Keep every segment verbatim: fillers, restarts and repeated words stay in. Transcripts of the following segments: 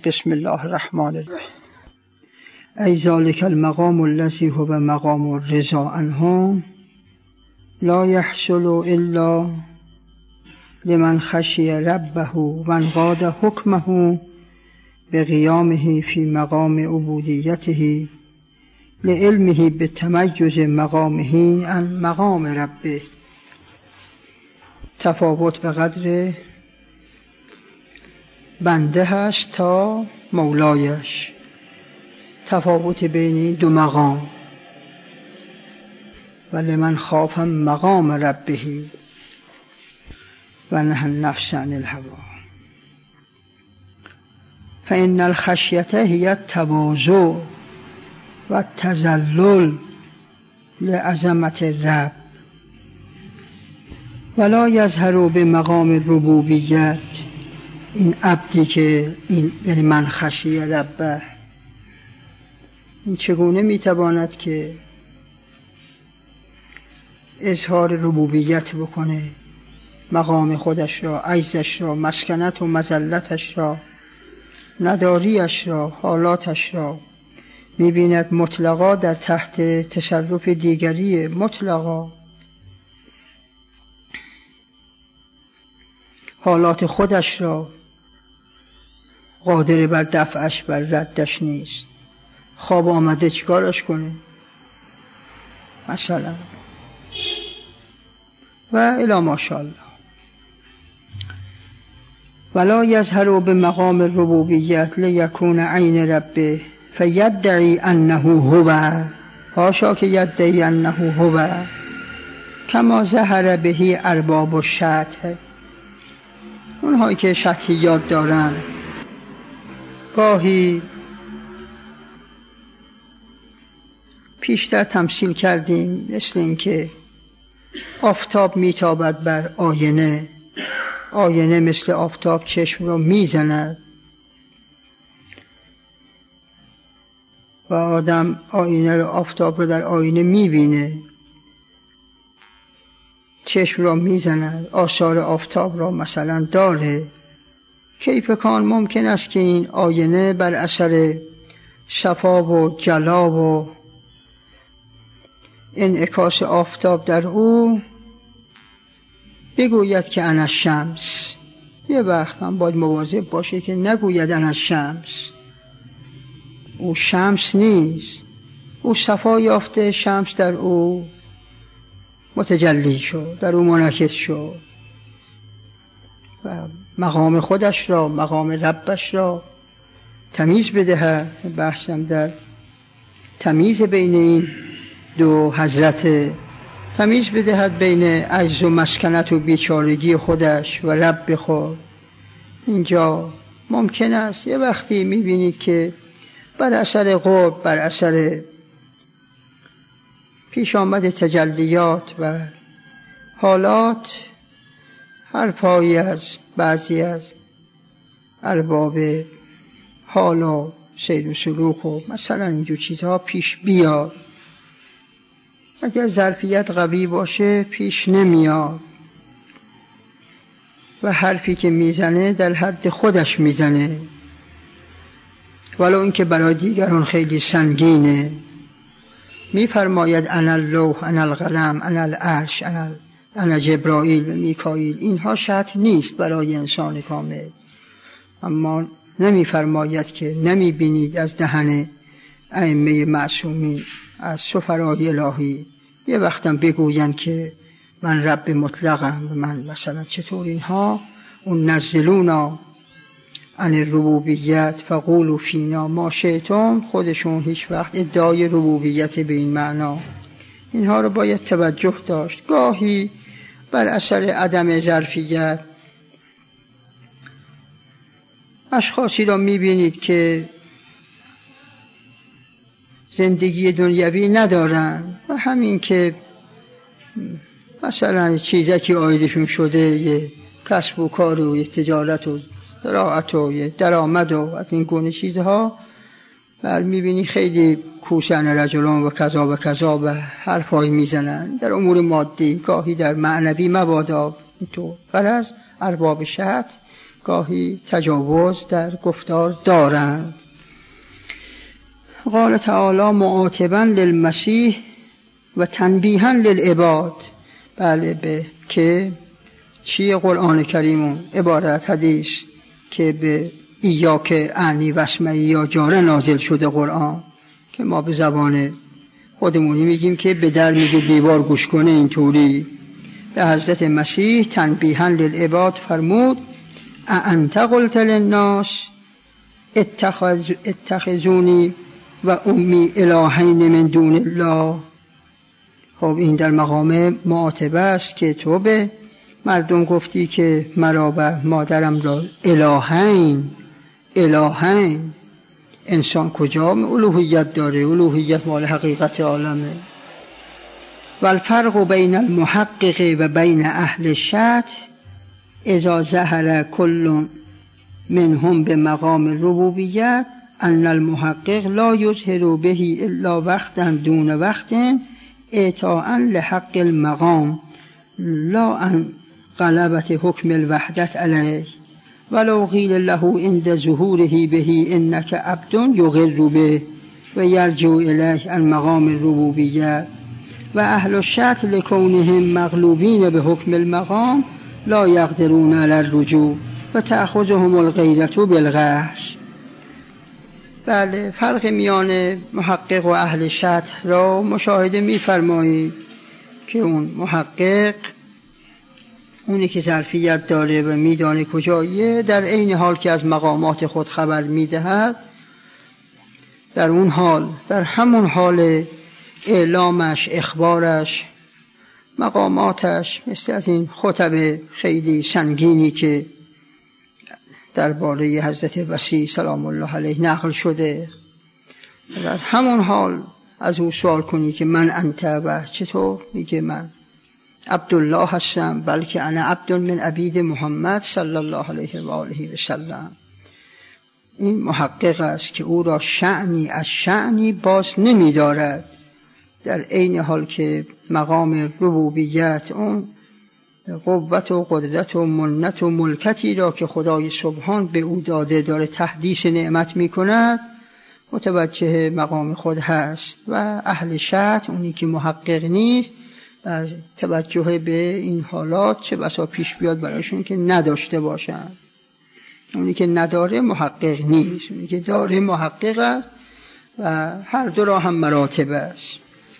بسم الله الرحمن الرحیم. ای ذالک المقام الذی هو مقام الرضا عنه لا یحصل الا لمن خشی ربه و انقاد حکمه بقیامه فی مقام عبودیته لعلمه بتمیز مقامه عن مقام ربه. تفاوت به قدر بنده هست تا مولایش، تفاوت بین دو مقام. ولی من خافم مقام ربه و نهى النفس عن الهوى فإن الخشية هي التواضع و التذلل لعظمة الرب ولا یظهر به مقام ربوبیت. این عبدی که این یعنی من خشی ربه، این چگونه میتواند که اظهار ربوبیت بکنه، مقام خودش را، عجزش را، مسکنت و مذلتش را، نداریش را، حالاتش را میبیند مطلقا در تحت تصرف دیگری مطلقا. حالات خودش را قادر بر دفعش بر ردش نیست. خواب آمده چیکارش کنه مثلا و الی ماشاءالله. ولا یظهر به مقام ربوبیت لیکون عین ربه فیدعی انه هو، حاشا که یدعی انه هو کما ظهر بهی ارباب الشطح. اونهایی که شطحیات دارن گاهی پیشتر تمثیل کردیم، مثل اینکه آفتاب میتابد بر آینه، آینه مثل آفتاب چشم را میزند و آدم آینه را، آفتاب را در آینه میبینه، چشم را میزند، آثار آفتاب را مثلا داره. کیف کان ممکن است که این آینه بر اثر صفا و جلا و انعکاس آفتاب در او بگوید که انا الشمس. یه وقت هم باید مواظب باشه که نگوید انا الشمس. او شمس نیست، او صفا یافته، شمس در او متجلی شد، در او منعکس شد و مقام خودش را، مقام ربش را تمیز بدهد. بحثم در تمیز بین این دو حضرت، تمیز بدهد بین عجز و مسکنت و بیچارگی خودش و رب خود. اینجا ممکن است یه وقتی میبینید که بر اثر قرب، بر اثر پیش آمد تجلیات و حالات، هر پایی از بعضی از ارباب حال و سیر و سلوک و مثلا اینجور چیزها پیش بیاد. اگر ظرفیت قوی باشه پیش نمیاد و حرفی که میزنه در حد خودش میزنه، ولو اینکه برای دیگران خیلی سنگینه. میفرماید انا اللوح، انا القلم، انا العرش، انا انا جبرائیل و میکائیل. اینها شرط نیست برای انسان کامل، اما نمیفرماید که نمیبینید از دهن ائمه معصومین، از سفرای الهی یه وقتم بگوین که من رب مطلقم و من مثلا چطور. اینها اون نزلونا عن الربوبیت فقولوا فینا ما شئتم، خودشون هیچ وقت ادعای ربوبیت به این معنا. اینها رو باید توجه داشت. گاهی بر اثر عدم ظرفیت اشخاصی را میبینید که زندگی دنیوی ندارن و همین که مثلا چیزی که آیدشون شده، یه کسب و کار و یه تجارت و زراعت و یه درآمد و از این گونه چیزها، بر میبینی خیلی کوسن رجلان و کذا و کذا و حرفایی میزنن در امور مادی، گاهی در معنوی مبادا. اینطور غرض ارباب شهد گاهی تجاوز در گفتار دارند. قال تعالی معاتبا للمسیح و تنبیها للعباد. بله، به که چی قرآن کریم عبارت حدیث که به ایاک اعنی واسمعی یا جاره نازل شده قرآن، که ما به زبان خودمونی میگیم که به در میگه دیوار گوش کنه. اینطوری به حضرت مسیح تنبیها للعباد فرمود اانت قلت للناس اتخذ اتخذونی و امی الهین من دون الله. خب این در مقام معاتبه است که تو به مردم گفتی که مرا و مادرم را الهین. الهین انسان کجا الوهیت داره؟ الوهیت مال حقیقت عالمه. و الفرق بین المحقق و بین اهل الشط اذا ظهر كل منهم به مقام ربوبیت ان المحقق لا یظهر به الا وقتا دون وقت اعطاء لحق المقام لا ان غلبت حکم الوحدت علیه ولو قیل له عند ظهوره به انک عبد یغر به و یرجع الیه عن مقام الربوبیت و اهل الشط لکونهم مغلوبین به حکم المقام لا یقدرون علی الرجوع و تأخذهم الغیرة بالقهر. بله، فرق میان محقق و اهل شط را مشاهده می‌فرمایید که اون محقق اونی که ظرفیت داره و میدانه کجاییه، در عین حال که از مقامات خود خبر میدهد، در اون حال در همون حال اعلامش، اخبارش، مقاماتش مثل از این خطب خیلی سنگینی که درباره حضرت وصی سلام الله علیه نقل شده، در همون حال از او سوال کنی که من انت و چطور؟ میگه من عبدالله هستم، بلکه انا عبد من عبید محمد صلی الله علیه و آله و سلم. این محقق است که او را شأنی از شأنی باز نمی دارد، در عین حال که مقام ربوبیت، اون قوت و قدرت و منت و ملکتی را که خدای سبحان به او داده داره تحدیث نعمت می کند، متوجه مقام خود هست. و اهل شط، اونی که محقق نیست، بر توجه به این حالات چه بسا پیش بیاد برایشون که نداشته باشن. اونی که نداره محقق نیست، اونی که داره محقق است و هر دو را هم مراتب است.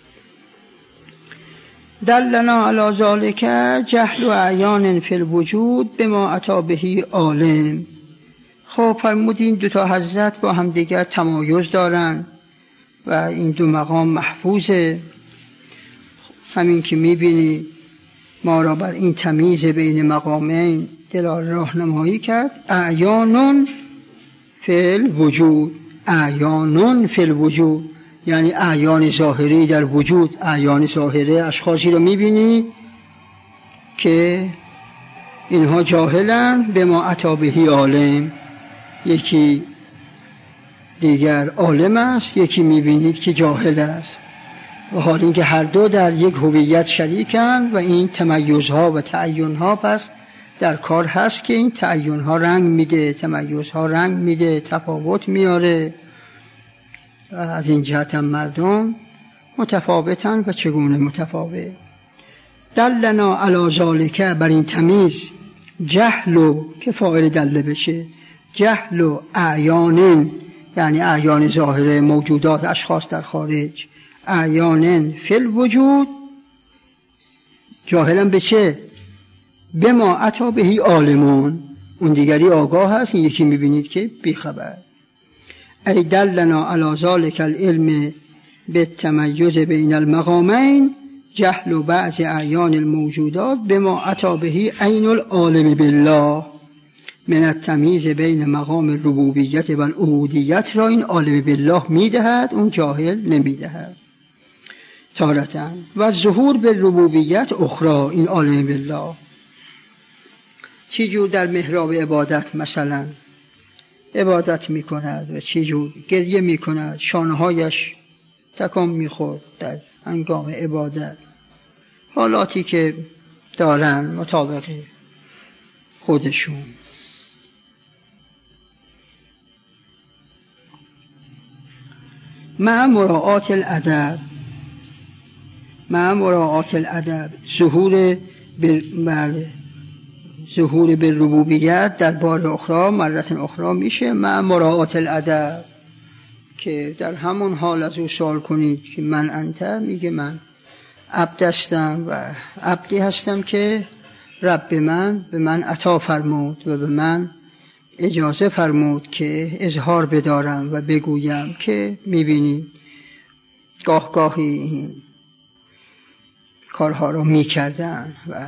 دلنا علی ذلک جهل و اعیان فی الوجود بما اتی به عالم. خب فرمودین دو تا حضرت با هم دیگر تمایز دارن و این دو مقام محفوظه. همین که میبینی ما را بر این تمیز بین مقامین دلال راهنمایی کرد. اعیان فی الوجود، اعیان فی الوجود یعنی اعیان ظاهری در وجود. اعیان ظاهره اشخاصی رو میبینی که اینها جاهلن به ما اتی به عالم، یکی دیگر عالم است، یکی میبینید که جاهل است، و حال اینکه هر دو در یک هویت شریکن و این تمیزها و تعینها پس در کار هست که این تعینها رنگ میده، تمیزها رنگ میده، تفاوت میاره. و از این جهت هم مردم متفاوتن و چگونه متفاوت. دلنا علی ذالک، بر این تمیز، جهل و که فاعل دل بشه، جهل و اعیان یعنی اعیان ظاهره، موجودات، اشخاص در خارج، اعیان فی الوجود، جاهلن به چه؟ به ما اتی به عالمون، اون دیگری آگاه هست، این یکی میبینید که بیخبر. ای دلنا علی ذلک العلم بالتمیز بین المقامین جهل و بعض اعیان الموجودات بما اتی به عین العالم بالله من التمیز بین مقام ربوبیت و العبودیت را این عالم بالله میدهد، اون جاهل نمیدهد. تارةً و ظهور به ربوبیت اخرى، این عالم بالله چی جور در محراب عبادت مثلا عبادت میکند و چی جور گریه میکند، شانه‌هایش تکان میخورد در هنگام عبادت، حالاتی که دارن مطابق خودشون. مع مراعات الادب، مع مراعات الادب ظهور بله ظهور به ربوبیت در بار اخرى مرت اخرى میشه مع مراعات الادب، که در همون حال از او سوال کنید که من انت، میگه من عبد هستم و عبدی هستم که رب من به من عطا فرمود و به من اجازه فرمود که اظهار بدارم و بگویم که میبینید گاه گاهی این کارها رو میکردن و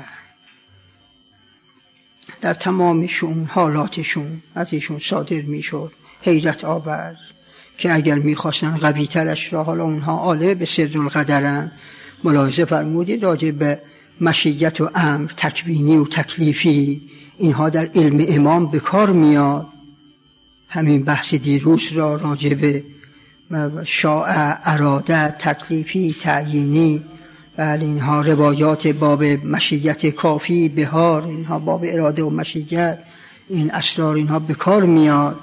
در تمامشون حالاتشون از ایشون صادر میشد. حیرت آور که اگر میخواستن قوی ترش را، حالا اونها آله به سر القدرن، ملاحظه فرمودید راجع به مشیت و امر تکوینی و تکلیفی اینها در علم امام به کار میاد. همین بحث دیروز را راجع به شاء، اراده، تکلیفی، تعیینی، بله اینها روایات باب مشیت کافی، بهار، اینها باب اراده و مشیت، این اسرار اینها به کار میاد.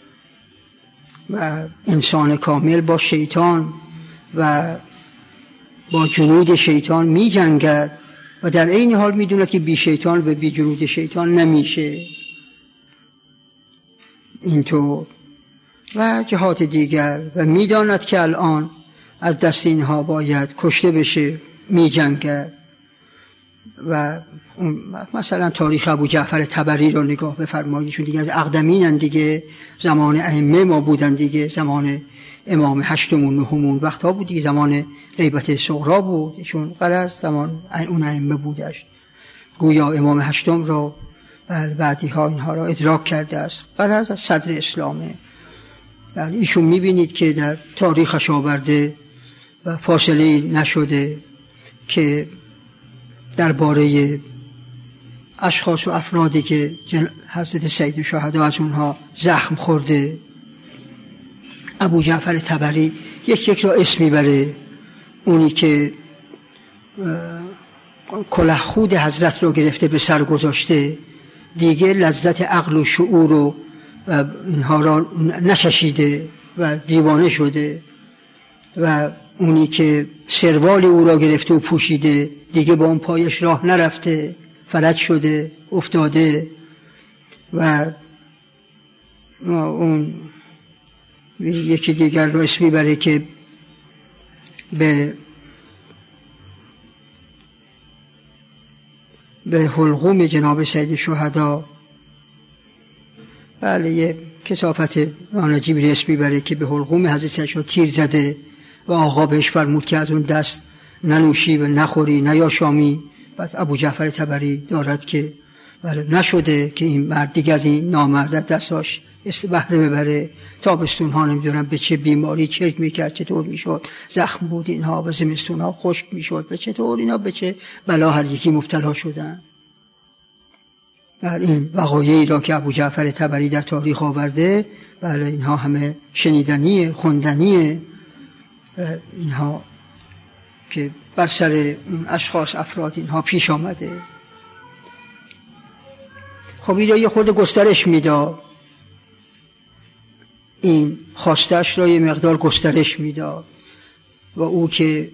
و انسان کامل با شیطان و با جنود شیطان می جنگد و در این حال می دونه که بی شیطان و بی جنود شیطان نمیشه. اینطور و جهات دیگر و می داند که الان از دست اینها باید کشته بشه، می جنگد. و مثلا تاریخ ابو جعفر طبری رو نگاه بفرماییدشون دیگه از اقدمینن دیگه، زمان ائمه ما بودن دیگه، زمان امام هشتمون نهمون وقتها بود دیگه، زمان غیبت صغرا بود، ایشون غرض زمان اون ائمه بودش، گویا امام هشتم رو بعدی ها اینها را ادراک کرده است، غرض از صدر اسلامه. بله ایشون میبینید که در تاریخش آورده و فاصله نشده که درباره اشخاص و افرادی که حضرت سید شهدا از اونها زخم خورده، ابو جعفر طبری یک یک را اسم میبره. اونی که کلاه خود حضرت رو گرفته به سر گذاشته، دیگه لذت عقل و شعور و اینها را نچشیده و دیوانه شده، و اونی که سروال او را گرفته و پوشیده، دیگه با اون پایش راه نرفته، فلج شده، افتاده. و اون یکی دیگر رو اسمی بره که به به حلقوم جناب سید شهدا، بله یه کثافت نجیبی اسمی بره که به حلقوم حضرت سید شهدا تیر زده و آقا بهش فرمود که از اون دست ننوشی و نخوری نیاشامی. بعد ابو جعفر طبری دارد که بله نشده که این مرد دیگه از این نامرد دستاش بهره ببره، تابستون ها نمیدونم به چه بیماری چرک میکرد، چطور میشد زخم بود اینها، و زمستون ها خشک میشد، به چطور اینا به چه بلا هر یکی مبتلا شدن. بله این وقایعی را که ابو جعفر طبری در تاریخ آورده، بله اینها همه شنیدنیه، خوندنیه، اینها که بر سر اشخاص افراد اینها پیش آمده. خب این را یه خورده گسترش میداد، این خواستش را یه مقدار گسترش میداد، و او که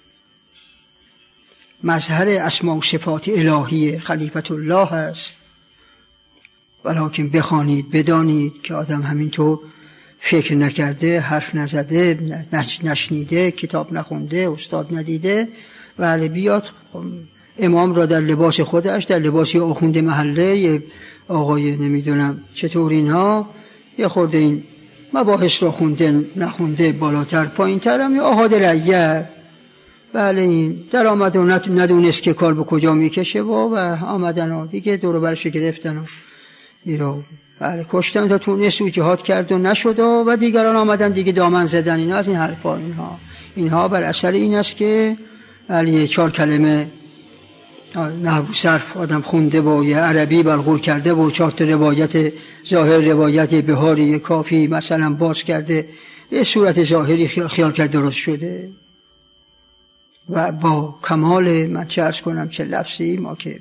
مظهر اسماء و صفات الهی خلیفت الله است، ولیکن بخوانید بدانید که آدم همینطور فکر نکرده، حرف نزده، نشنیده، کتاب نخونده، استاد ندیده، ولی بیاد امام را در لباس خودش، در لباسی آخوند محله، یه آقای نمیدونم چطور اینها، یه خورده این مباحث را خونده نخونده، بالاتر پایینتر هم، یا آحاد رعیت، بله این در آمد و ندونست که کار به کجا میکشه و, و آمدن و دیگه دور برش گرفتن و ایرا بله کشتن تا تونست و جهاد کرد و نشد و, و دیگران آمدن دیگه دامن زدن. اینا از این حرفا، اینها اینها بر اثر این است که بله چهار کلمه نحو صرف آدم خونده با یه عربی بلغور کرده و چهار تا روایت ظاهر، روایت بهاری کافی مثلا باز کرده، یه صورت ظاهری خیال کرد درست شده. و با کمال من چه عرض کنم چه لفظی ما که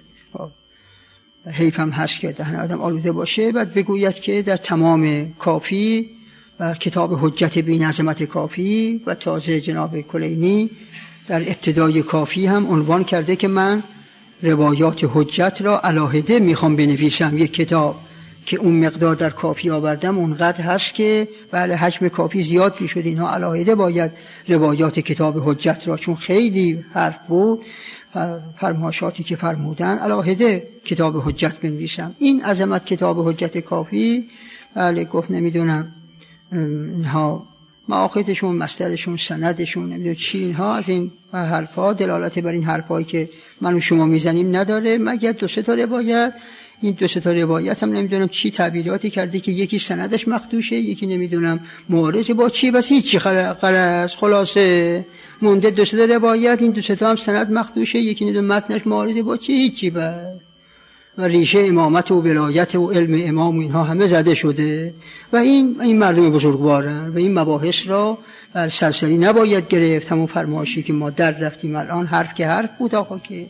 حیف هم هست که دهن آدم آلوده باشه، بعد بگوید که در تمام کافی و کتاب حجت بین عظمت کافی و تازه جناب کلینی در ابتدای کافی هم عنوان کرده که من روایات حجت را علاهده میخوام بنویسم، یک کتاب که اون مقدار در کافی آوردم اونقدر هست که بله حجم کافی زیاد میشد، اینها علاهده باید روایات کتاب حجت را، چون خیلی حرف بود فرمایشاتی که فرمودن، علاهده کتاب حجت بنویسم. این عظمت کتاب حجت کافی بله گفت نمیدونم اینها مآخذشون، مصدرشون، سندشون، نمیدونم چی، اینها از این حرفا دلالت بر این حرفایی که من و شما میزنیم نداره، مگر دو سه تا روایت. این دو سه تا روایت هم نمیدونم چی تعبیراتی کرده که یکی سندش مخدوشه، یکی نمیدونم معارض با چی، بس هیچی غلط، خلاصه مونده دو سه تا روایت، این دو سه تا هم سند مخدوشه، یکی نمیدونم متنش معارض با چی، هیچی. بعد و ریشه امامت و ولایت و علم امام و اینها همه زده شده و این این مردم بزرگوارن و این مباحث را بر سرسری نباید گرفت. همون فرمایشی که ما در رفتیم الان حرف که حرف بود آقا که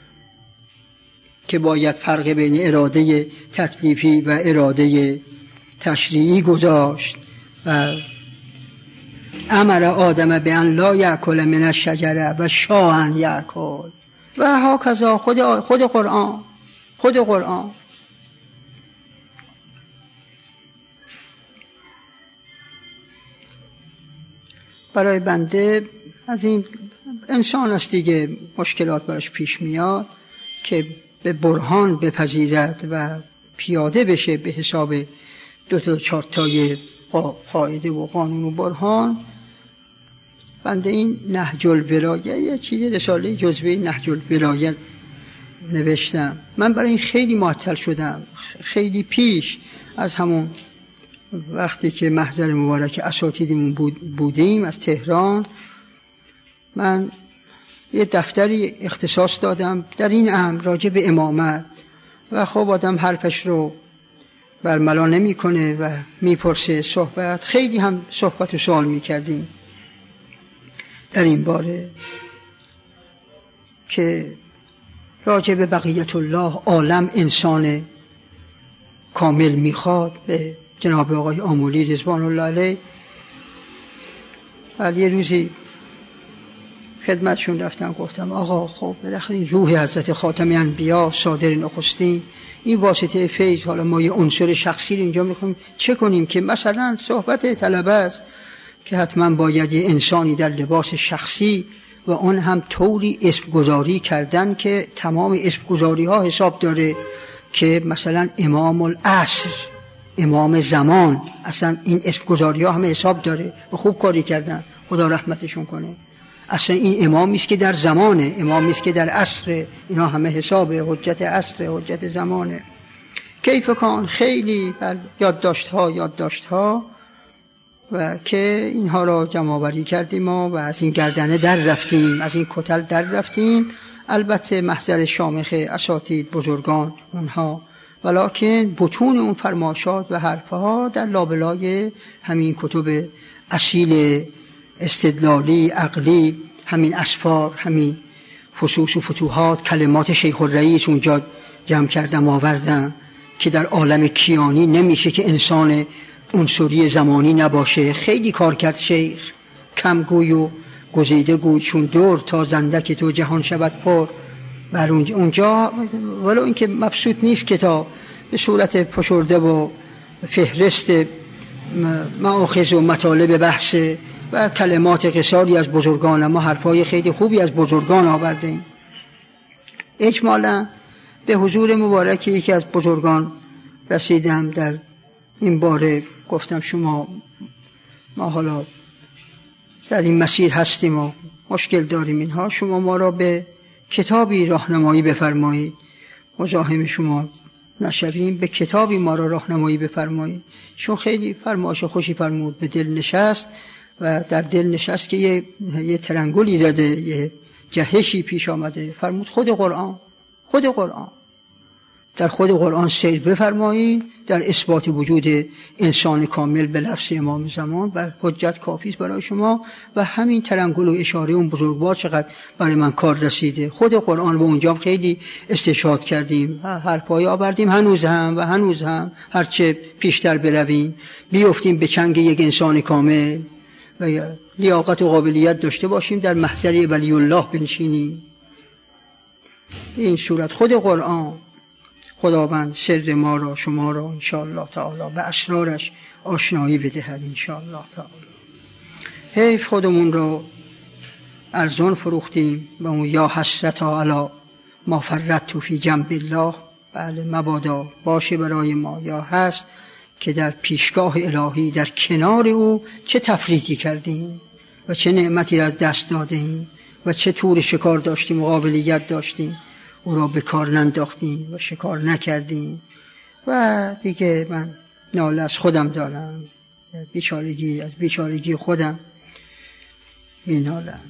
که باید فرق بین اراده تکلیفی و اراده تشریعی گذاشت. و امر آدم به ان لا یأکل من الشجره و شاء ان یأکل و هاکذا. خود خود قرآن خود قرآن برای بنده از این انسان است دیگه، مشکلات براش پیش میاد که به برهان بپذیرد و پیاده بشه به حساب دو تا چهار تای قاعده و قانون و برهان. بنده این نهج الولایه یه چیزی رساله جزوه نهج الولایه نوشتم. من برای این خیلی معطل شدم، خیلی پیش از همون وقتی که محضر مبارک اساتیدمون بود بودیم از تهران، من یه دفتری اختصاص دادم در این امر راجع به امامت و خب آدم حرفش رو برملا نمی کنه و میپرسه صحبت، خیلی هم صحبت و سوال میکردیم در این باره که راجع به بقیت الله عالم انسان کامل میخواد. به جناب آقای آمولی رضوان الله علیه ولی یه روزی خدمتشون رفتم گفتم آقا خب بالاخره روح حضرت خاتم انبیا صادر نخستین، این واسطه فیض، حالا ما یه عنصر شخصی رو اینجا میخوایم چه کنیم که مثلا صحبت طلبه است که حتما باید یه انسانی در لباس شخصی و اون هم طوری اسم گذاری کردن که تمام اسم گذاری ها حساب داره که مثلا امام العصر، امام زمان، اصلا این اسم گذاری ها همه حساب داره و خوب کاری کردن، خدا رحمتشون کنه. اصلا این امامی است که در زمانه، امامی است که در عصر، اینا همه حسابه، حجت عصر، حجت زمانه. کیف کان خیلی یادداشت ها یادداشت ها و که اینها را جمع آوری کردیم و از این گردنه در رفتیم، از این کتل در رفتیم. البته محضر شامخ اساتید بزرگان اونها، ولکن بطون اون فرماشات و حرفها در لابلای همین کتب اصیل استدلالی عقلی، همین اسفار، همین فصوص و فتوحات، کلمات شیخ الرئیس اونجا جمع کردم آوردم که در عالم کیانی نمیشه که انسان عنصری زمانی نباشه. خیلی کار کرد شیخ، کم گوی و گزیده گوی چون دور تا زندک تو جهان شود پر. بر اونجا ولو اینکه مبسوط نیست کتاب به صورت فشرده و فهرست مآخذ و مطالب بحث و کلمات قصاری از بزرگان، ما حرفای خیلی خوبی از بزرگان آوردیم. اجمالا به حضور مبارک یکی از بزرگان رسیدم در این باره، گفتم شما ما حالا در این مسیر هستیم و مشکل داریم اینها، شما ما را به کتابی راهنمایی بفرمایید، مزاحم شما نشویم، به کتابی ما را راهنمایی بفرمایید. چون خیلی فرمایش خوشی فرمود، به دل نشست و در دل نشست که یه, یه ترنگولی زده، یه جهشی پیش آمده. فرمود خود قرآن، خود قرآن در خود قرآن سیر بفرمایید در اثبات وجود انسان کامل به لفظ امام زمان و حجت کافی است برای شما. و همین ترنگل و اشاره اون بزرگوار چقدر برای من کار رسیده. خود قرآن و اونجا خیلی استشهاد کردیم، هر پای آوردیم، هنوز هم و هنوز هم هرچه پیشتر برویم بیفتیم به چنگ یک انسان کامل و لیاقت و قابلیت داشته باشیم در محضر ولی الله بنشینیم. این صورت خود قرآن خداوند سر ما را شما را انشاءالله تعالی به اسرارش آشنایی بدهد انشاءالله تعالی. حیف خودمون رو ارزان فروختیم و اون یا حسرتا علی ما فرطت فی جنب الله. بله مبادا باشه برای ما یا هست که در پیشگاه الهی در کنار او چه تفریطی کردیم و چه نعمتی را از دست دادیم و چه طور شکار داشتیم و قابلیت داشتیم او را به کار ننداختیم و شکار نکردیم. و دیگه من ناله از خودم دارم، بیچارگی از بیچارگی خودم می نالم.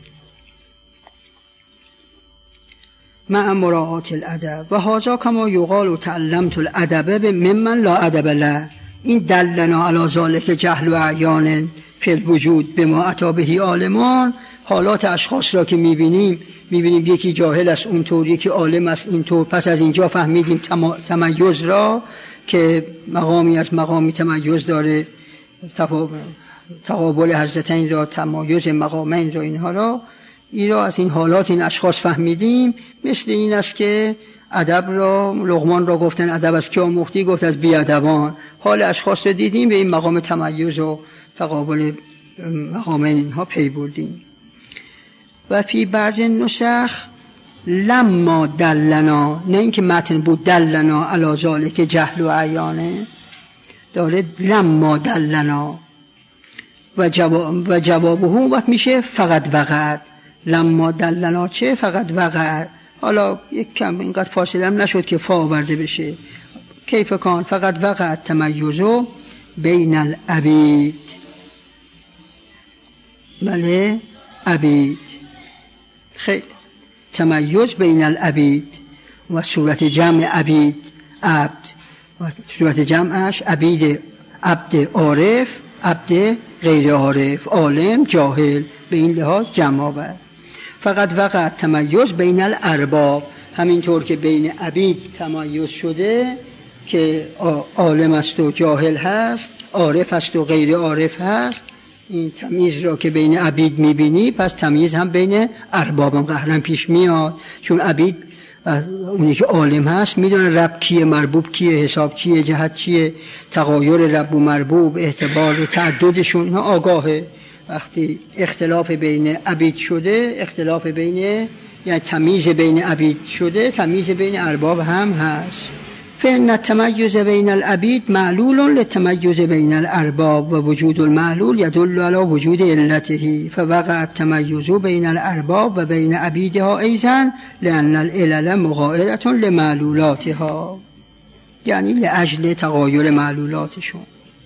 مع مراعات الادب و هذا کما یقال و تعلمت الادب ممن لا ادب له. این دلنا علی ذلک جهل و اعیان فی الوجود بما اتی به عالمان. حالات اشخاص را که میبینیم میبینیم یکی جاهل است اونطور، یکی عالم است اینطور. پس از اینجا فهمیدیم تمیز را که مقامی از مقامی تمیز داره، تقابل حضرتین را، تمایز مقامین را، اینها را ای را از این حالات این اشخاص فهمیدیم. مثل این است که ادب را لقمان را گفتن ادب از که آموختی؟ گفت از بیادبان. حال اشخاص را دیدیم به این مقام تمیز و تقابل مقامین اینها پی بردیم. و فی بعض نسخ لما دلنا، نه اینکه متن بود دلنا علی ذلک جهل و عیانه، داره لما دلنا و جواب و جوابه وقت میشه فقط وقت. لما دلنا چه؟ فقط وقت. حالا یک کم اینقدر فاصله هم نشد که فا آورده بشه. کیف کان فقط وقت تمیزو بین العبید. بله عبید خیلی تمیز بین العبید و صورت جمع عبید عبد و صورت جمعش عبید، عبد عارف، عبد غیر عارف، عالم، جاهل، به این لحاظ جمع آورد. فقط وقت تمیز بین الارباب، همینطور که بین عبید تمیز شده که عالم است و جاهل هست، عارف است و غیر عارف هست. این تمیز را که بین عبید میبینی پس تمیز هم بین ارباب هم قهرن پیش میاد. چون عبید اونی که عالم هست میدونه رب کیه، مربوب کیه، حساب چیه، جهت چیه، تغایر رب و مربوب، اعتبار تعددشون، اینا آگاهه. وقتی اختلاف بین عبید شده، اختلاف بین یعنی تمیز بین عبید شده، تمیز بین ارباب هم هست. فإن التميز بين العبيد معلول للتميز بين الأرباب ووجود المعلول يدل على وجود علته فوقع التميز بين الأرباب وبين عبيدها أيضا لأن العلل مغايرة لمعلولاتها، یعنی لأجل تغایر معلولاتشون.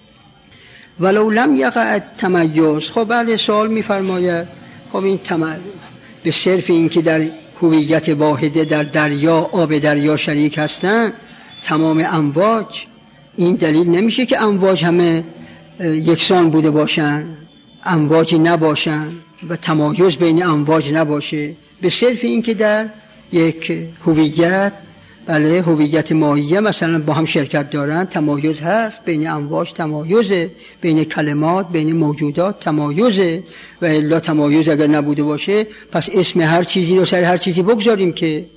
ولو لم يقع التميز. خب بله سوال می‌فرماید خب این تميز به صرف این که در هویت واحده در دریا، آب دریا شریک هستند تمام امواج، این دلیل نمیشه که امواج همه یکسان بوده باشن، امواجی نباشن و تمایز بین امواج نباشه. به صرف این که در یک هویت، بله هویت ماهیه مثلا با هم شرکت دارن، تمایز هست بین امواج، تمایزه بین کلمات، بین موجودات تمایزه. و الا تمایز اگر نبوده باشه پس اسم هر چیزی رو سر هر چیزی بگذاریم که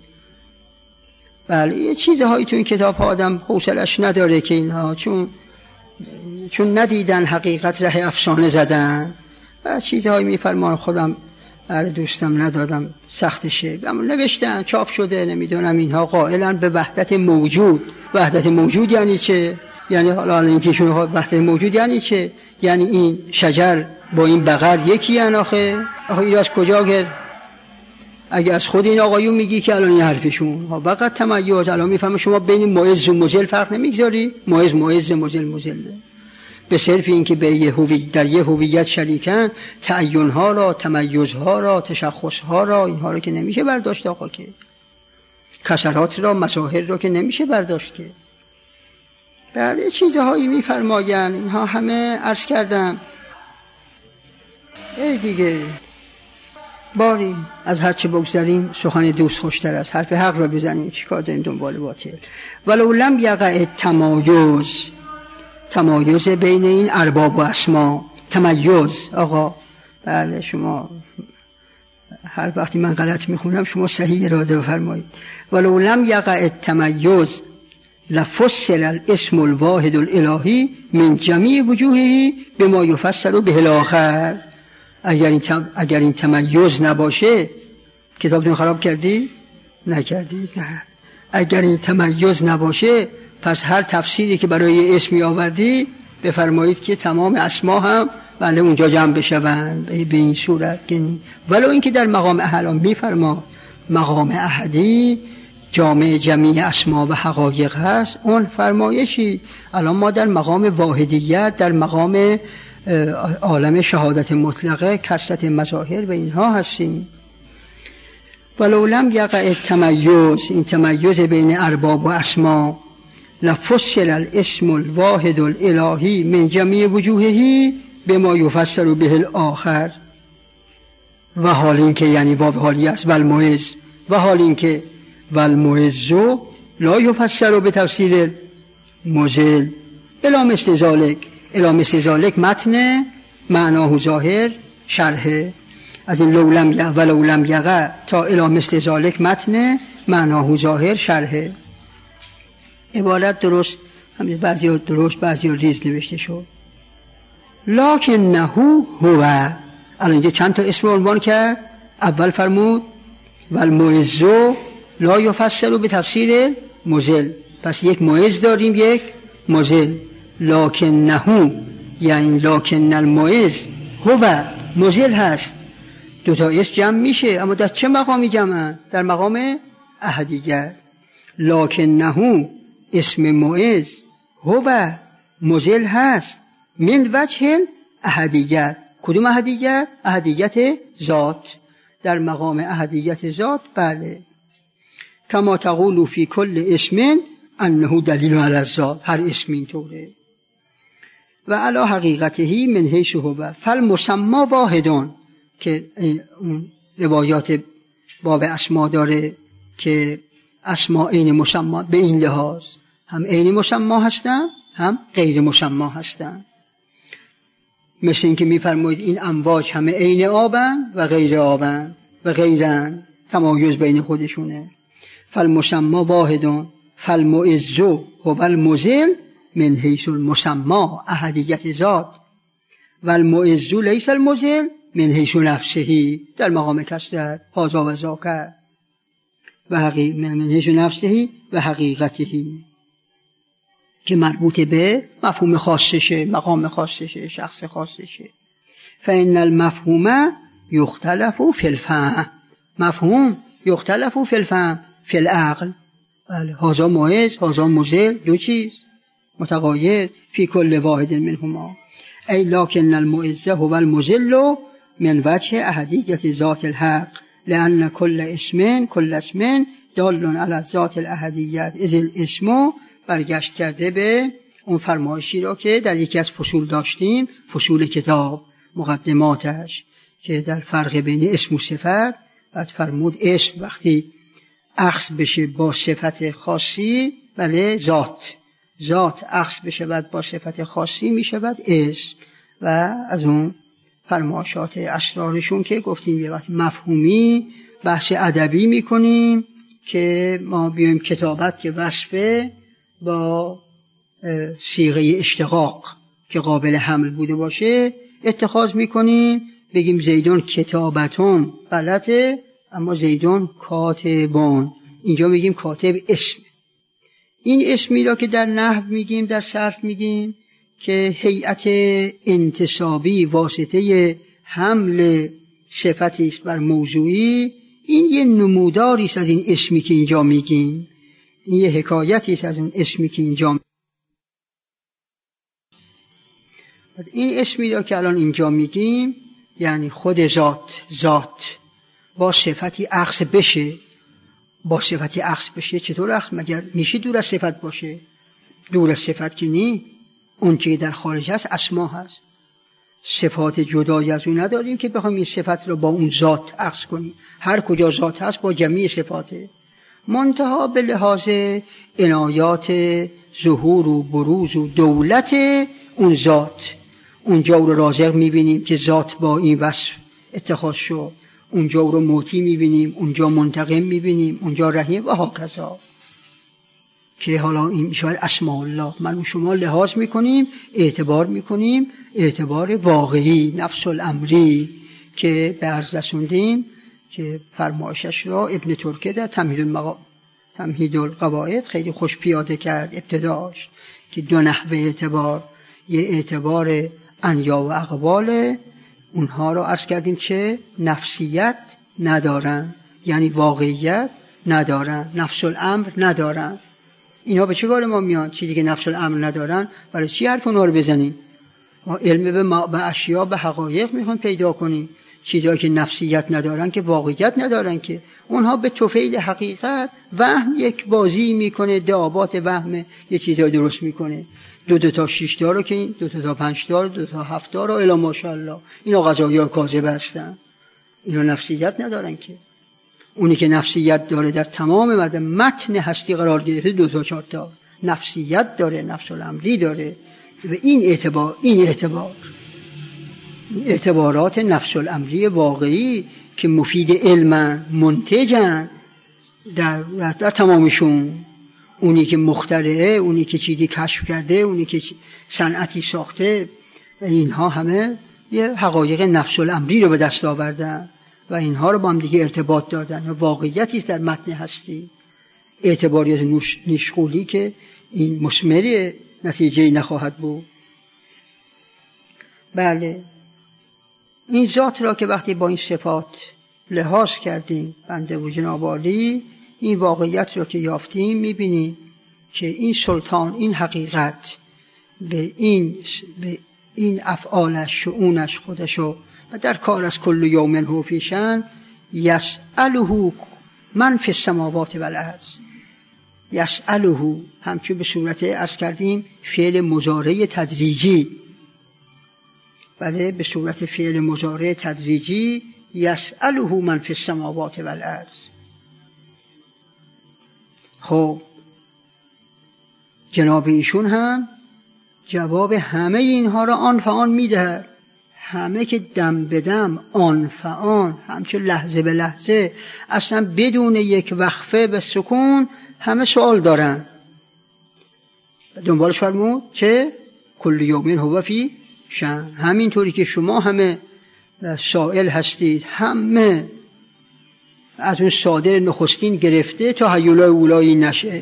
بله یه چیزهایی تو این کتاب ها آدم حوصله‌اش نداره که اینها چون چون ندیدن حقیقت ره افسانه زدن و چیزهایی میفرمان. خودم بله دوستم ندادم سختشه، اما نوشتن چاپ شده. نمیدونم اینها قائلن به وحدت موجود. وحدت موجود یعنی چه؟ یعنی حالا اینکه شون وحدت موجود یعنی چه؟ یعنی این شجر با این بقر یکی ان آخه آخه این از کجا گرد؟ اگه از خود این آقایون میگی که الان این حرفشون ها فقط تمایز، الان میفهمه شما بین معز و مذل فرق نمیگذاری؟ معز معز، مذل مذل. به صرف این که به یه هویت در یه هویت شریکن، تعین‌ها را، تمایزها را، تشخصها را، اینها رو که نمیشه برداشت آقا که کسرات را، مظاهر را که نمیشه برداشت که. بله چیزهایی میفرمایند، اینها همه عرض کردم. ای دیگه باری از هرچه بگذاریم سخن دوست خوشتر است. حرف حق را بزنیم، چیکار داریم دنبال باطل. ولو لم یقع تمایز، تمایز بین این ارباب و اسما، تمایز. آقا بله شما هر وقتی من غلط میخونم شما صحیح اراده بفرمایید. ولو لم یقع التمایز لفصل الاسم الواحد الالهی من جمیع وجوهه بما یفسر به الاخر. اگر این تم... اگر این تمایز نباشه کتابتون خراب کردی؟ نکردی؟ نه. اگر این تمایز نباشه پس هر تفسیری که برای اسمی آوردی بفرمایید که تمام اسما هم بله اونجا جمع بشوند به این صورت. یعنی ولو اینکه در مقام احلام میفرما مقام احدی جامع جمیع اسما و حقایق هست، اون فرمایشی. الان ما در مقام واحدیت، در مقام عالم شهادت مطلقه، کثرت مظاهر و اینها هستیم. ولو لم یقع التمایز، این تمایز بین ارباب و اسما، لفصل الاسم الواحد الالهی من جمیع وجوهه بما یفسر به الاخر. و حال این که یعنی واو حالی است، و المعز، و حال این که و المعز لا یفسر به تفسیر مزل الا مثل ذالک. الا مثل ذالک متن، معناه ظاهر، شرح. از این لو لم یقع و لو لم یقع تا الا مثل ذالک متن، معناه ظاهر، شرح. عبارت درست همین، بعضی ها درست بعضی ها ریز نوشته شد. لکنه هو. الان اینجا چند تا اسم عنوان کرد. اول فرمود و المعز لا یفسر به تفسیر مزل، پس یک معز داریم یک مزل. لکنه یعنی لکن المعز هو مزل هست، دو تا اسم جمع میشه، اما در چه مقامی جمع؟ در مقام احدیت. لکنه اسم معز هو مزل هست من وجه احدیت. کدوم احدیت؟ احدیت ذات. در مقام احدیت ذات بله. کما تقول فی کل اسم انه دلیل علی الذات، هر اسم اینطوره. و علی حقیقته من حیث هو فالمسمى واحدون، که اون روایات باب اسما داره که اسما عین مسما به این لحاظ هم عین مسما هستن هم غیر مسما هستن. مثل این که میفرمایید این امواج همه عین آبن و غیر آبن و غیرن، تمایز بین خودشونه. فالمسمى واحدون فالمعز هو المزل من حیث المسمى احدیت ذات و المعز لیس المزل من حیث نفسه، در مقام کثرت هذا و ذاک و حقیق من حیث نفسه و حقیقته، که مربوط به مفهوم خاصشه، مقام خاصشه، شخص خاصشه. فإن المفهوم یختلف فی الفهم، مفهوم یختلف فی الفهم فی العقل. هذا معز هذا مزل، دو چیز متغایر فی کل واحد منهما. ای لکن المعز هو المزل من وجه احدیت ذات الحق، لأن کل اسم کل اسم دال علی ذات الاحدیت. اذ الاسم برگشت کرده به اون فرمایشی را که در یکی از فصول داشتیم، فصول کتاب مقدماتش، که در فرق بین اسم و صفت بعد فرمود اسم وقتی اخذ بشه با صفت خاصی بله ذات، ذات اخذ بشه بعد با صفت خاصی میشه بعد اسم. و از اون فرمایشات اسرارشون که گفتیم یه وقت مفهومی بحث ادبی میکنیم که ما بیایم کتابت که وصفه با صیغه اشتقاق که قابل حمل بوده باشه اتخاذ میکنیم، بگیم زیدون کتابتون غلطه اما زیدون کاتبون، اینجا میگیم کاتب اسم. این اسمی را که در نحو میگیم در صرف میگیم که هیئت انتسابی واسطه حمل صفتی است بر موضوعی، این یه نموداری است از این اسمی که اینجا میگیم، این یه حکایتی است از اون اسمی که اینجا میگیم. این اسمی را که الان اینجا میگیم یعنی خود ذات، ذات با صفتی اخذ بشه، با صفتی عکس بشه. چطور عکس؟ مگر میشه دور از صفت باشه؟ دور از صفت که نی. اون که در خارج هست اسما هست، صفات جدایی از اون نداریم که بخوایم این صفت رو با اون ذات عکس کنیم. هر کجا ذات هست با جمعی صفاته، منتها به لحاظ عنایات ظهور و بروز و دولت اون ذات. اونجا رو رازق میبینیم که ذات با این وصف اتخاذ شد، اونجا رو موتی میبینیم، اونجا منتقم میبینیم، اونجا رحیم و هاکذا، که حالا این شاید اسماء الله. من و شما لحاظ میکنیم، اعتبار میکنیم، اعتبار واقعی نفس الامری که به عرض رسوندیم که فرمایشش را ابن ترکه در تمهید المقا... تمهید القواعد خیلی خوش پیاده کرد ابتداش، که دو نحوه اعتبار، یه اعتبار انیا و اقوال، اونها رو عرض کردیم چه نفسیت ندارن، یعنی واقعیت ندارن، نفس الامر ندارن. اینا به چه کار ما میان؟ چیزی که نفس الامر ندارن برای چی حرف اونها رو بزنیم؟ ما علم به, ما به اشیا به حقایق میخوان پیدا کنیم، چیزایی که نفسیت ندارن که واقعیت ندارن، که اونها به طفیل حقیقت وهم یک بازی میکنه، دعابات وهم یه چیزایی درست میکنه. دو دو تا شش تا رو که این دو تا پنج تا دو تا هفت تا رو الا ماشاءالله اینا قضایا کاذب هستن، اینا نفسیت ندارن. که اونی که نفسیت داره در تمام مردم متن هستی قرار گرفته دو تا چهار تا نفسیت داره، نفس الامری داره. و این اعتبار این اعتبار این اعتبارات نفس الامری واقعی که مفید علم منتجن در, در, در تمامشون، اونی که مخترعه، اونی که چیزی کشف کرده، اونی که صنعتی ساخته، و اینها همه یه حقایق نفس الامری رو به دست آوردن و اینها رو با هم دیگه ارتباط دادن و واقعیتی در متن هستی. اعتباریات نشغولی که این مثمر نتیجه نخواهد بود. بله، این ذات را که وقتی با این صفات لحاظ کردیم بنده و جناب عالی، این واقعیت را که یافتیم میبینیم که این سلطان، این حقیقت به این به این افعالش، شؤونش، خودشو و در کار از کل یوم هو فی شأن، یسأله من فی السماوات و الارض. یسأله همچون به صورت عرض کردیم فعل مضارع تدریجی، بله، به صورت فعل مضارع تدریجی، یسأله من فی السماوات و الارض. خب جناب ایشون هم جواب همه اینها را آن فآن میده، همه که دم به دم، آن فآن، همچون لحظه به لحظه، اصلا بدون یک وقفه و سکون همه سوال دارن. دنبالش فرمود چه؟ کل یومین هو فی شأن. همینطوری که شما همه سائل هستید، همه از اون صادر نخستین گرفته تا هیولای اولایی نشه،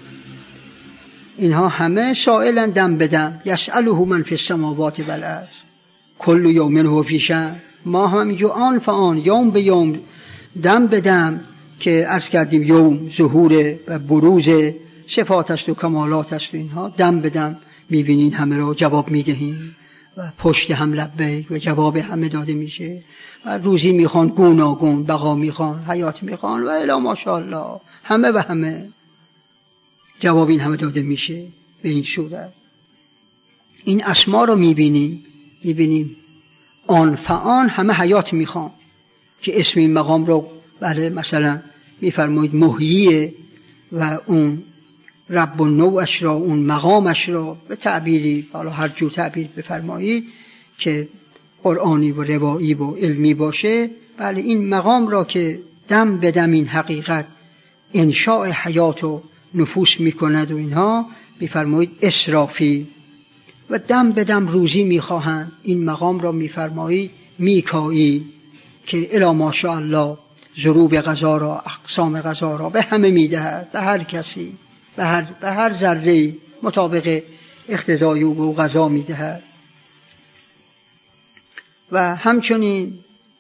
اینها همه سائلن دم بدم. یسأله من فی السماوات و الارض کل یوم هو فی شأن. ما هم اینجا آن فآن، یوم به یوم، دم بدم که عرض کردیم یوم ظهور و بروز صفات است و کمالات است و اینها، دم بدم میبینین همه رو جواب میدهیم و پشت هم لبیک و جواب همه داده میشه و روزی میخوان گوناگون، بقا میخوان، حیات میخوان و الا ماشاءالله همه و همه جواب این همه داده میشه. به این صورت این اسما رو میبینیم میبینیم آن فآن همه حیات میخوان، که اسم این مقام رو بله مثلا میفرمایید محییه و اون رب النوعش را، اون مقامش را به تعبیری، حالا هر جور تعبیر بفرمایید که قرآنی و روایی و علمی باشه، بله این مقام را که دم به دم این حقیقت انشاء حیات و نفوس میکند و اینها، میفرمایید اسرافی و دم به دم روزی میخواهند. این مقام را میفرمایید میکایی که الی ماشاءالله ضروب غذا را، اقسام غذا را به همه میدهد، به هر کسی، به هر به هر ذره مطابق اقتضای او غذا میدهد. و همچنین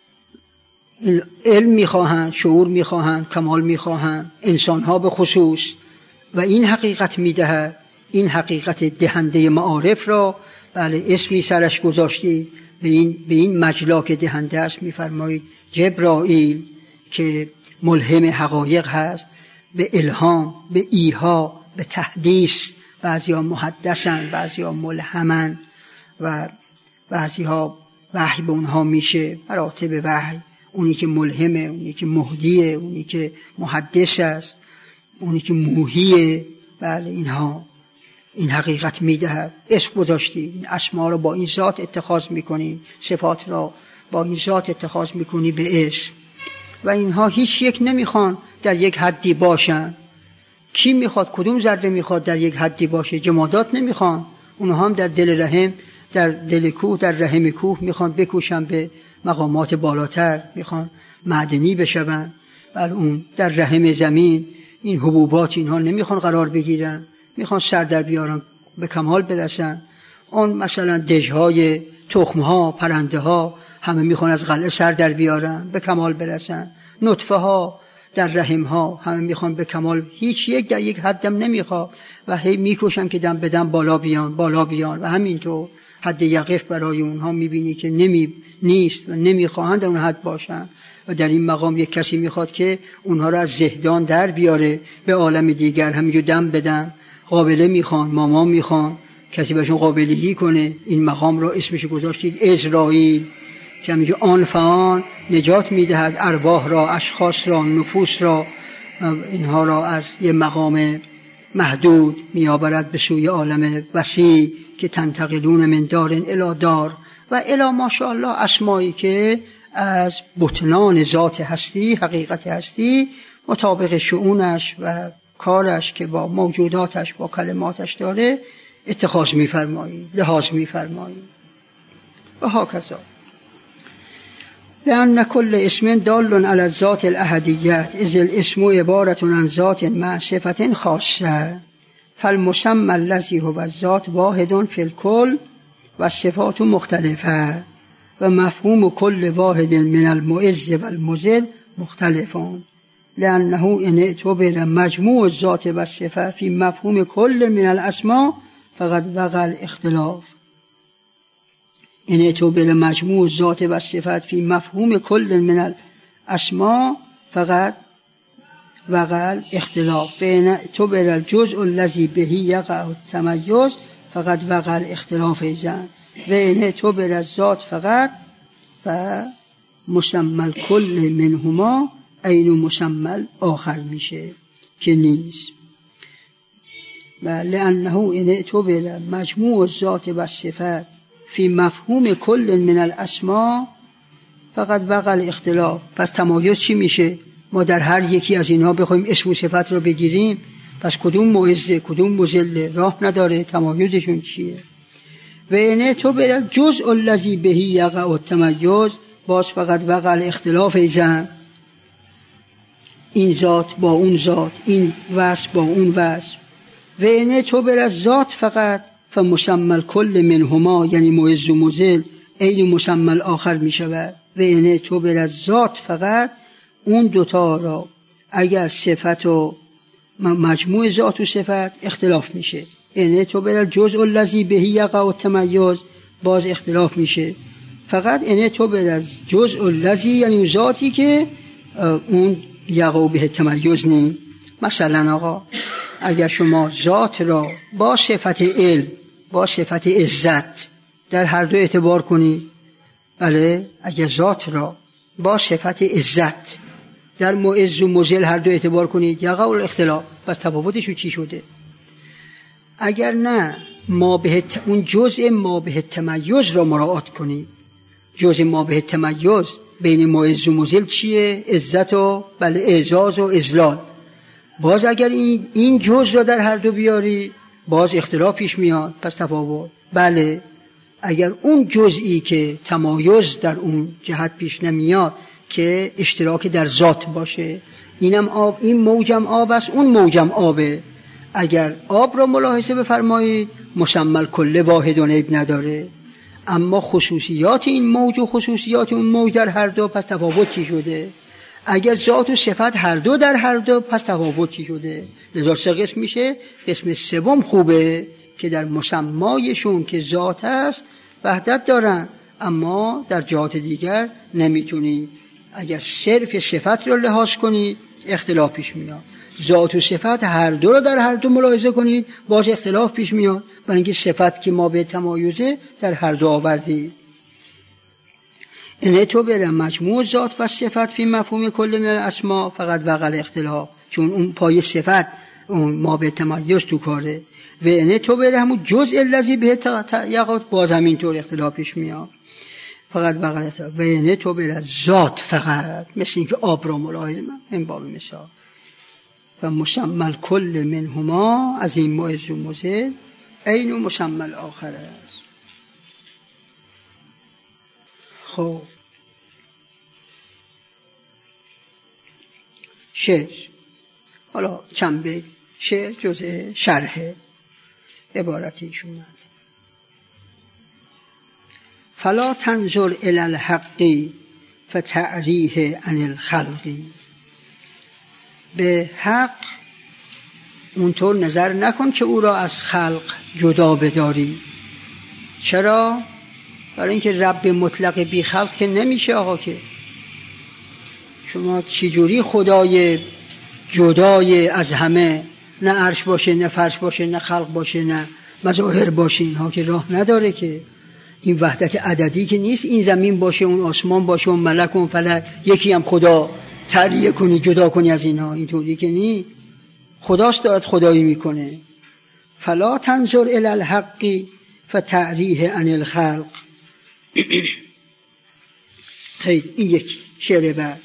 علم میخواهند، شعور میخواهند، کمال میخواهند، انسانها به خصوص، و این حقیقت میدهد. این حقیقت دهنده معارف را بله اسمی سرش گذاشتید، به این به این مجلا که دهنده است میفرمایید جبرائیل، که ملهم حقایق هست به الهام، به ایها، به تحدیث. بعضی ها محدثن، بعضی ها ملهمن و بعضی ها وحی به اونها میشه، مراتب وحی. اونی که ملهمه، اونی که مهدیه، اونی که محدث است، اونی که موحیه. بله اینها این حقیقت میدهد. اسم گذاشتی، این اسما رو با این ذات اتخاذ میکنی، صفات را با این ذات اتخاذ میکنی به اسم. و اینها هیچ یک نمیخوان در یک حدی باشن. کی میخواد؟ کدوم ذره میخواد در یک حدی باشه؟ جمادات نمیخوان. اونها هم در دل رحم، در دل کوه، در رحم کوه میخوان بکوشن به مقامات بالاتر، میخوان معدنی بشون. بله اون در رحم زمین این حبوبات اینها نمیخوان قرار بگیرن، میخوان سر در بیارن، به کمال برسن. اون مثلا دژهای، تخمها، پرنده ها همه میخوان از قلعه سر در بیارن، به کمال برسن. نطفه ها در رحم ها همه میخوان به کمال، هیچ یک در یک حدم نمیخواد و هی میکوشن که دم به دم بالا بیان بالا بیان و همینطور حد یقف برای اونها میبینی که نمی نیست و نمیخواهند در اون حد باشن. و در این مقام یک کسی میخواد که اونها را از زهدان در بیاره به عالم دیگر، همینجور دم بدم. قابله میخوان، ماما میخوان کسی بهشون قابلگی کنه. این مقام را اسمش گذاشتید ازرائیل، که همینجور آن فان نجات میدهد ارواح را، اشخاص را، نفوس را، اینها را از یه مقام محدود میآورد به سوی عالم وسیع که تنتقلون من دار الی دار. و الی ماشاءالله اسمایی که از بطنان ذات هستی، حقیقت هستی، مطابق شؤونش و کارش که با موجوداتش، با کلماتش داره اتخاذ می‌فرمایید، لحاظ می‌فرمایید. و هاکذا لأن كل اسم دال على الذات الأحدية إذ الاسم عبارة عن ذات مع صفة خاصة فالمسمى الذي هو الذات واحد في الكل والصفات مختلفة ومفهوم كل واحد من المعز والمذل مختلف لأنه إن اعتبر مجموع الذات والصفة في مفهوم كل من الأسماء فقد وقع الاختلاف. إن اعتبر مجموع الذات والصفات في مفهوم كل من الأسماء فقد وقع الاختلاف. فإن اعتبر الجزء الذي به يقع التميز فقد وقع الاختلاف إذن. وإن اعتبر الذات فقط فمسمى الكل منهما عین مسمى آخر میشه که نیست. لأنه إن اعتبر مجموع الذات والصفات في مفهوم كل من الاسماء فقد وقع الاختلاف. پس تمایز چی میشه؟ ما در هر یکی از اینها بخوایم اسم و صفت رو بگیریم، پس کدوم معزه کدوم مذل؟ راه نداره. تمایزشون چیه؟ و اینه تو بر جزء الذی به یقع التمایز باز فقط وقع الاختلاف ایزن. این ذات با اون ذات، این وصف با اون وصف. و اینه تو بر ذات فقط فمسمى الكل منهما یعنی معز و مذل عین مسمى الاخر می شود. و اینه تو بر ذات فقط اون دوتا را اگر صفت و مجموع ذات و صفت اختلاف میشه. اینه تو بر جزء الذی به یقع التمایز باز اختلاف میشه. فقط اینه تو بر جزء الذی یعنی ذاتی که اون یقع به تمایز نی. مثلا آقا اگر شما ذات را با صفت علم، با صفت عزت در هر دو اعتبار کنید، بله اگر ذات را با صفت عزت در معز و مذل هر دو اعتبار کنید یقع الاختلاف. پس تفاوتش چی شده؟ اگر نه ما به اون جزء ما به تمایز را مراعات کنید. جزء ما به تمایز بین معز و مذل چیه؟ عزت و بله اعزاز و اذلال. باز اگر این این جزء را در هر دو بیاری باز اختلاف پیش میاد. پس تفاوت. بله اگر اون جزئی که تمایز در اون جهت پیش نمیاد که اشتراک در ذات باشه، اینم آب، این موجم آب است، اون موجم آبه، اگر آب را ملاحظه بفرمایید مسمى الکل واحد و عیب نداره. اما خصوصیات این موج و خصوصیات اون موج در هر دو، پس تفاوت چی شده؟ اگر ذات و صفت هر دو در هر دو، پس تفاوت چی شده؟ لذا سه قسم میشه. قسم سوم خوبه که در مسمایشون که ذات است وحدت دارن، اما در جهات دیگر نمیتونی. اگر صرف صفت رو لحاظ کنی اختلاف پیش میاد. ذات و صفت هر دو رو در هر دو ملاحظه کنید، باز اختلاف پیش میاد، برای اینکه صفت که ما به تمایزه در هر دو آوردید. اینه تو بره مجموع ذات و صفت فی مفهوم کل من الاسماء فقط وقع اختلاف، چون اون پای صفت اون ما به تمایز تو کاره. و اینه تو بره همون جزء الذی به یقات باز همینطور اختلاف پیش میاد، فقط وقع اختلاف. و اینه تو بره ذات فقط، مثل اینکه آب را ملاحظه من این باب مثال و مسمى کل منهما از این معز و مذل عین و مسمى آخر است. خب شعر، حالا چند بیت شعر جزء شرح عبارتیش اومد. فلا تنظر الی الحق فتعریه عن الخلق. به حق اونطور نظر نکن که او را از خلق جدا بداری. چرا؟ برای اینکه رب مطلق بی خلق که نمیشه آقا. که شما چجوری خدای جدای از همه، نه عرش باشه نه فرش باشه نه خلق باشه نه مظاهر باشه، اینها که راه نداره. که این وحدت عددی که نیست، این زمین باشه اون آسمان باشه اون ملک اون فلک یکی هم خدا تریه کنی جدا کنی از اینها، اینطوری که نی. خداست دارد خدایی میکنه. فلا تنظر الی الحق فتعریه عن الخلق. خیلی این یک شعر بعد.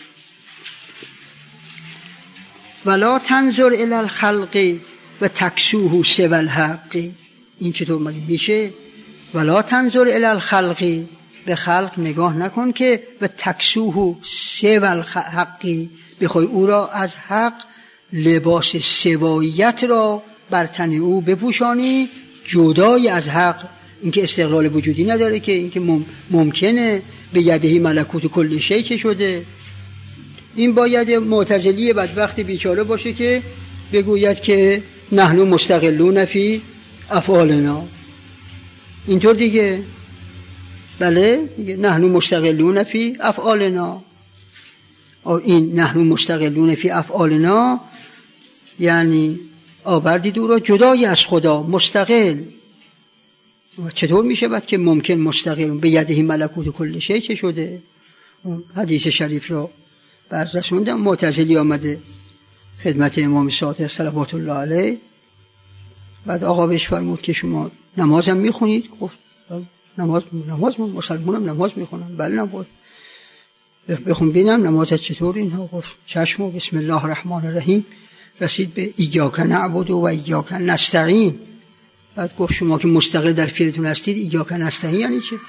ولا تنظر الی الخلق و تکسوه سوى الحق. این چطور میشه؟ ولا تنظر الی الخلق، به خلق نگاه نکن که و تکسوه سوى الحق، بخوای او را از حق لباس سواییت را بر تن او بپوشانی جدای از حق. اینکه استقلال وجودی نداره، که اینکه مم... ممکنه به یدهی ملکوت کل شیء چه شده. این باید معتزلی بدبخت بیچاره باشه که بگوید که نحن مستقلون فی افعالنا. اینطور دیگه بله دیگه نحن مستقلون فی افعالنا. این نحن مستقلون فی افعالنا یعنی آوردید او را جدای از خدا مستقل. چطور میشه بعد که ممکن مستقل به یدهی ملکوت کل شیء چه شده؟ حدیث شریف را بعد رسوندم. معتزلی آمده خدمت امام صادق صلوات الله علیه، بعد آقا بهش فرمود که شما نمازم میخونید؟ گفت نماز نماز مسلمانم نماز میخونم. بله نماز بخون ببینم نمازت چطور؟ اینها گفت چشم و بسم الله الرحمن الرحیم رسید به ایاک نعبد و ایاک نستعین. بعد گفت شما که مستقل در فعلتون هستید ایاک نستعین یعنی چه؟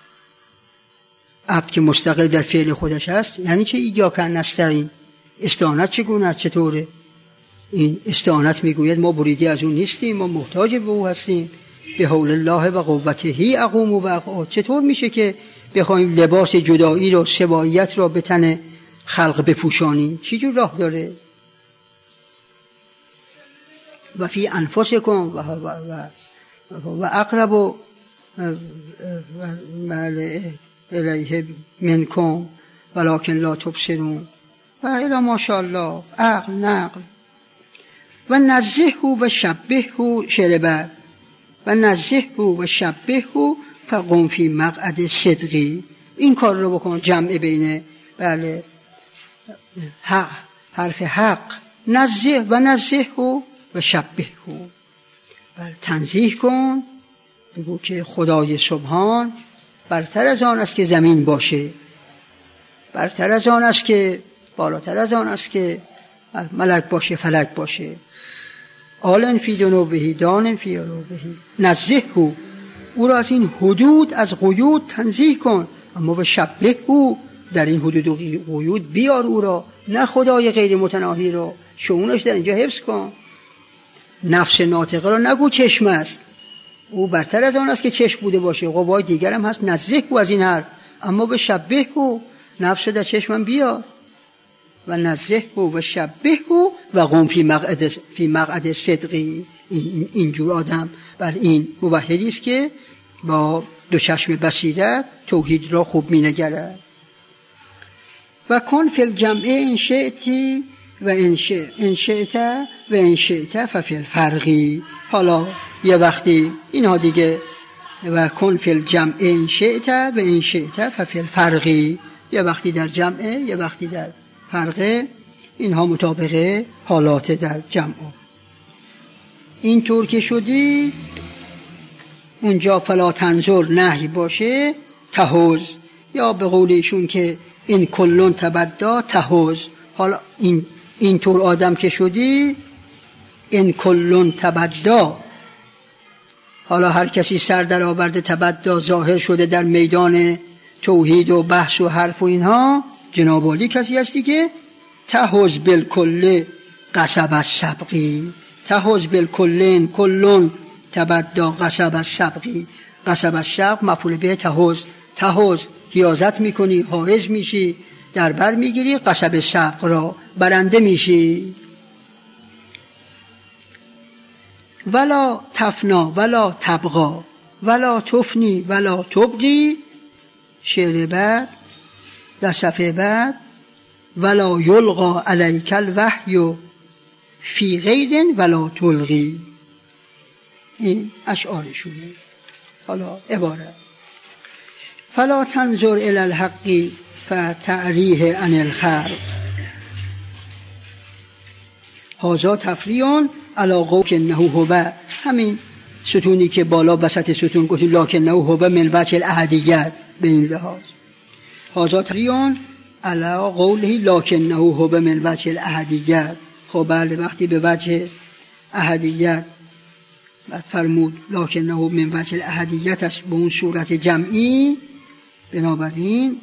عبد که مستقل در فعل خودش هست یعنی چه ایاک نستعین؟ استعانت چگونه است؟ چطوره؟ این استعانت میگوید ما بریدی از اون نیستیم، ما محتاج به او هستیم. به حول الله و قوته اقوم و اقعد. چطور میشه که بخوایم لباس جدایی رو سواییت رو به تن خلق بپوشانیم؟ چی جور راه داره؟ و فی انفسکم و و و اقرب و الیه منکم ولکن لا تبصرون و الی ماشاءالله عقل نقل و نزهه و شبهه شربه و نزهه و شبهه فقم فی مقعد صدقی. این کار رو بکن، جمع بین بله حق حرف حق نزه و نزهه و شبهه. بله تنزیه کن، بگو که خدای سبحان برتر از آن است که زمین باشه، برتر از آن است که بالاتر از آن است که ملک باشه فلک باشه. آلن فی دنوبهی دانن فی علوبهی. نزه او او را از این حدود از قیود تنزیه کن، اما به شبه او در این حدود و قیود بیار او را، نه خدای غیر متناهی را شؤونش در اینجا حفظ کن. نفس ناطقه را نگو چشم است، او برتر از آن است که چشم بوده باشه، قوای دیگر هم هست. نزه او از این حرف، اما به شبه او نفس در چشمم بیار. و نزه او و شبه او و قم فی مقعد فی مقعد صدقی. این اینجور آدم بر این موحدی است که با دو چشم بصیرت توحید را خوب مینگرد. و کن فی الجمع این شئتی و ان شئت و ان شئت ففی الفرقی. حالا یه وقتی اینا دیگه و کن فی الجمع ان شئت و ان شئت ففی الفرقی، یه وقتی در جمعه یه وقتی در فرقه، اینها مطابق حالات در جمع. این طور که شدید اونجا فلا تنظر نهی باشه تحوز، یا به قول ایشون که این کلون تبدا تحوز. حالا این این طور آدم که شدی این کلون تبدا، حالا هر کسی سر در آورده تبدا ظاهر شده در میدان توحید و بحث و حرف و اینها، جناب عالی کسی هستی که تحوز بالکل قصب السبقی. تحوز بالکلین کلون تبدا قصب السبقی. قصب السبق مفعول به تحوز. تحوز حیازت میکنی، حائز میشی، در بر میگیری، قصب السبق را برنده میشی. ولا تفنا ولا تبغا ولا تفنی ولا تبغی. شعر بعد در صفحه بعد ولا یلقا علیک الوحی فی غیر ولا تلقی. این اشعارشونه. حالا عبارت فلا تنظر الی الحق فتعریه عن الخلق. هذا تفریون علی قولکنه هو. همین ستونی که بالا وسط ستون گفتیم لکنه هو من وجه الاحدیت، به این لحاظ هذا تفریون علی قوله لکنه هو من وجه الاحدیت. خب بله، وقتی به وجه احدیت بعد فرمود لکنه من وجه الاحدیت است به اون صورت جمعی، بنابراین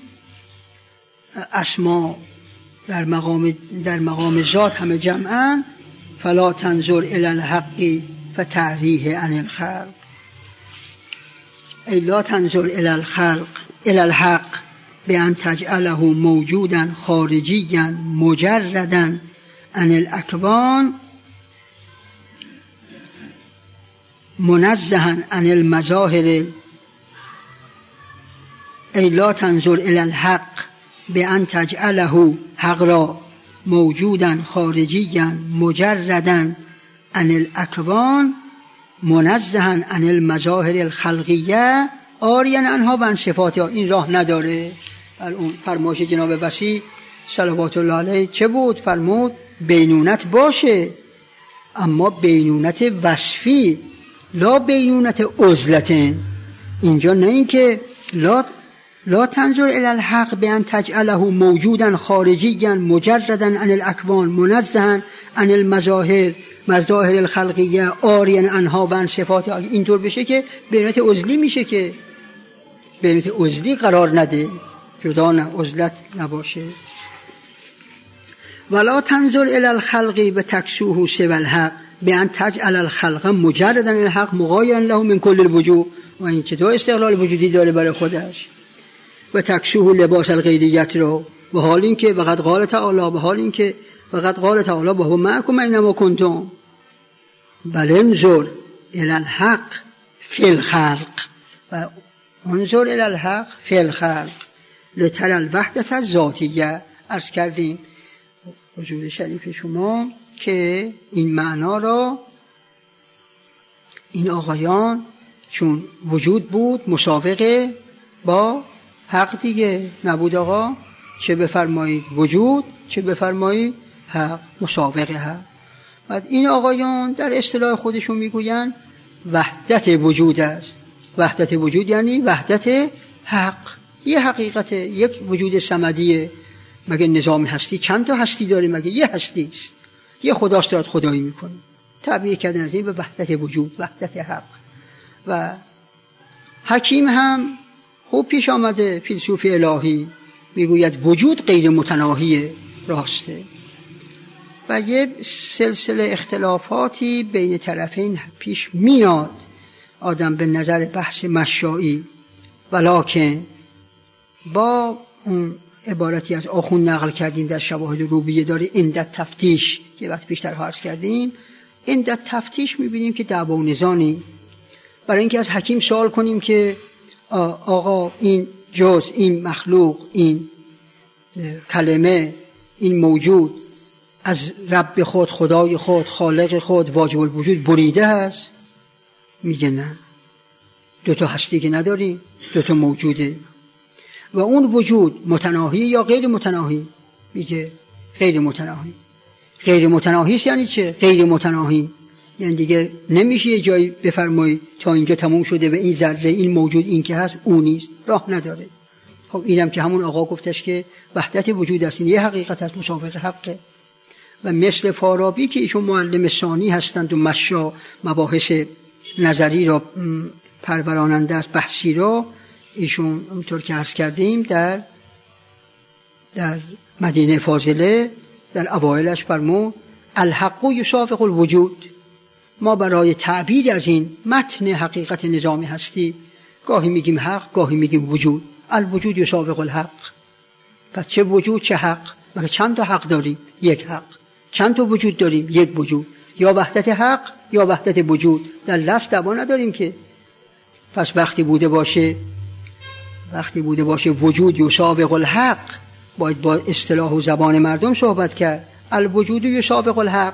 اسما در مقام در مقام ذات همه جمعن. فلا تنظر الی الحق فتعریه عن الخلق. ای لا تنظر الی الخلق الی الحق بان تجعله موجودا خارجیا مجردا عن الاکوان منزها عن المظاهر. ای لا تنظر الی الحق بان تجعله حق را موجودا خارجیا مجردا عن الاکوان منزها عن المظاهر الخلقیه عاریا عنها و عن صفاتها. این راه نداره. اون فرمایش جناب وصی صلوات الله علیه چه بود؟ فرمود بینونت باشه، اما بینونت وصفی، لا بینونت عزلت. اینجا نه این که لا لا تنظر الی الحق بان تجعله موجودا خارجیا مجردا عن الاکوان منزها عن المظاهر مظاهر الخلقیه عاریا عنها و عن صفاتها. اینطور بشه که بینونت عزلی میشه، که بینونت عزلی قرار نده، جدا نه، عزلت نباشه. ولا تنظر الی الخلق و تکسوه سوى الحق بان تجعل الخلق مجردا عن الحق مغایرا له من کل الوجوه. و این چطور استقلال وجودی داره برای خودش؟ و تکسوه لباس الغیریت رو، و حال این که وقد قال تعالی، و حال این که وقد قال تعالی و هو معکم اینما کنتم. بل انظر الی الحق فی الخلق و انظر الی الحق فی الخلق لتر الوحدت الذاتیه. عرض کردیم حضور شریف شما که این معنا را این آقایان چون وجود بود مسابقه با حق دیگه نبود، آقا چه بفرمایید وجود چه بفرمایید حق، مسابقه حق. بعد این آقایان در اصطلاح خودشون میگوین وحدت وجود است. وحدت وجود یعنی وحدت حق، یه حقیقت، یک وجود صمدیه. مگه نظام هستی چند تا هستی داره؟ مگه یه هستی است، یه خداست دارد خدایی میکنه. تعبیر کردن از این به وحدت وجود، وحدت حق. و حکیم هم خوب پیش آمده، فیلسوف الهی میگوید وجود غیر متناهیه، راسته. و یه سلسله اختلافاتی بین طرفین پیش میاد آدم به نظر بحث مشائی، ولکن با اون عبارتی از آخوند نقل کردیم در شواهد روبیه داره اندت تفتیش، که وقت پیشتر عرض کردیم اندت تفتیش میبینیم که دعوا و نزاعی. برای اینکه از حکیم سوال کنیم که آقا این جز، این مخلوق، این کلمه، این موجود از رب خود، خدای خود، خالق خود، واجب الوجود بریده است؟ میگه نه، دو تا هستی که نداریم، دو تا موجوده. و اون وجود متناهی یا غیر متناهی؟ میگه غیر متناهی. غیر متناهی یعنی چه؟ غیر متناهی یعنی دیگه نمیشه یه جایی بفرمایی تا اینجا تموم شده و این ذره، این موجود، این که هست اون نیست، راه نداره. خب اینم که همون آقا گفتش که وحدت وجود است، این یه حقیقت است، مسابق حقه. و مثل فارابی که ایشون معلم ثانی هستند و مشا مباحث نظری را پروراننده است، بحثی را، ایشون اونطور که عرض کردیم در در مدینه فاضله در اوایلش فرمود الحق یسابق الوجود. ما برای تعبیر از این متن حقیقت نظام هستی گاهی میگیم حق، گاهی میگیم وجود. الوجود یسابق الحق. پس چه وجود چه حق؟ مگه چند تا حق داریم؟ یک حق. چند تا وجود داریم؟ یک وجود. یا وحدت حق یا وحدت وجود. در لفظ دعوا نداریم که. پس وقتی بوده باشه وقتی بوده باشه وجود یسابق الحق، باید با اصطلاح و زبان مردم صحبت کرد. الوجود یسابق الحق.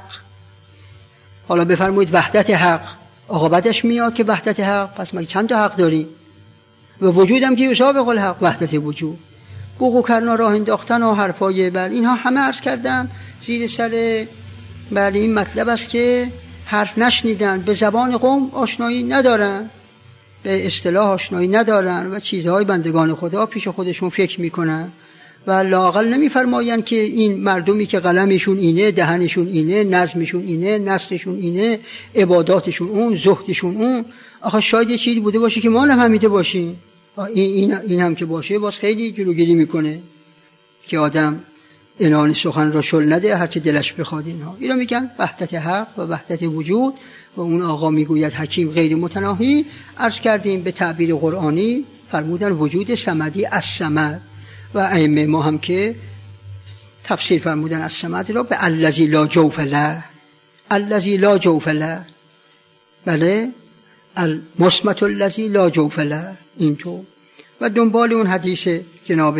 حالا بفرمایید وحدت حق، آقا بعدش میاد که وحدت حق، پس ما چند تا حق داریم؟ و وجودم که یسابق الحق، وحدت وجود. بوق و کرنا راه انداختن و حرفای بر اینها همه عرض کردم زیر سر بر این مطلب است که حرف نشنیدن، به زبان قوم آشنایی ندارن، به اصطلاح آشنایی ندارن و چیزهای بندگان خدا پیش خودشون فکر میکنن و لااقل نمیفرماین که این مردمی که قلمشون اینه، دهنشون اینه، نظمشون اینه، نثرشون اینه، عباداتشون اون، زهدشون اون. آخه شاید یه چیزی بوده باشه که ما نفهمیده باشیم. این, این, این هم که باشه باز خیلی جلوگیری میکنه که آدم عنان سخن را شل نده هرچه دلش بخواد. اینها اینا میگن وحدت حق و وحدت وجود. و اون آقا میگوید حکیم غیر متناهی. عرض کردیم به تعبیر قرآنی فرمودن وجود صمدی از صمد و ائمه ما هم که تفسیر فرمودن از صمد را به الذی لا جوف له. الذی لا جوف له، بله، المصمت الذی لا جوف له. اینطور و دنبال اون حدیث جناب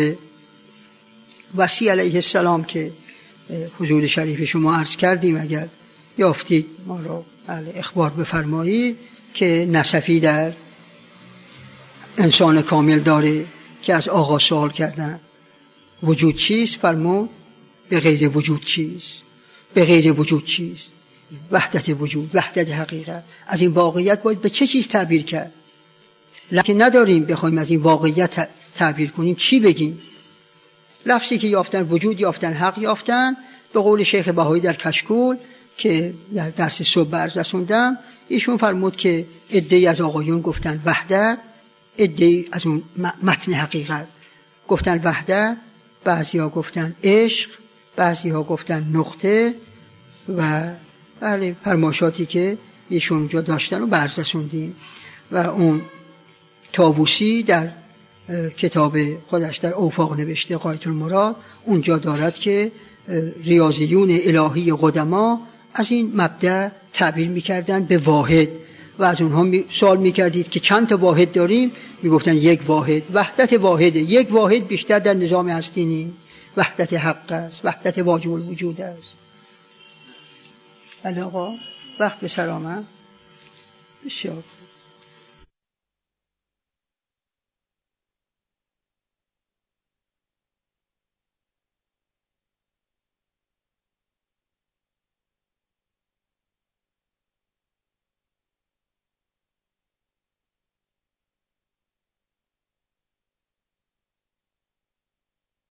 وصی علیه السلام که حضور شریف شما عرض کردیم، اگر یافتید ما را اخبار بفرمایید که نصفی در انسان کامل داره که از آقا سوال کردن وجود چیست؟ فرمود به غیر وجود چیست؟ به غیر وجود چیست؟ وحدت وجود، وحدت حقیقت. از این واقعیت باید به چه چیز تعبیر کرد؟ لکن نداریم بخوایم از این واقعیت تعبیر کنیم چی بگیم؟ لفظی که یافتن وجود یافتن، حق یافتن، به قول شیخ بهایی در کشکول که در درس صبح برز رسوندم، ایشون فرمود که عده‌ای از آقایون گفتن وحدت، عده‌ای از اون متن حقیقت گفتن وحدت، بعضی‌ها گفتن عشق، بعضی‌ها گفتن نقطه و بله فرماشاتی که ایشون اونجا داشتن و برز رسوندیم. و اون طاووسی در کتاب خودش در اوفاق نوشته غایة المراد، اونجا دارد که ریاضیون الهی قدما از این مبدأ تعبیر میکردن به واحد و از اونها می سوال میکردید که چند تا واحد داریم؟ میگفتن یک واحد. وحدت واحده. یک واحد بیشتر در نظام هستی نیست. وحدت حق است، وحدت واجب الوجود است. بله آقا، وقت به سلامت. بسیار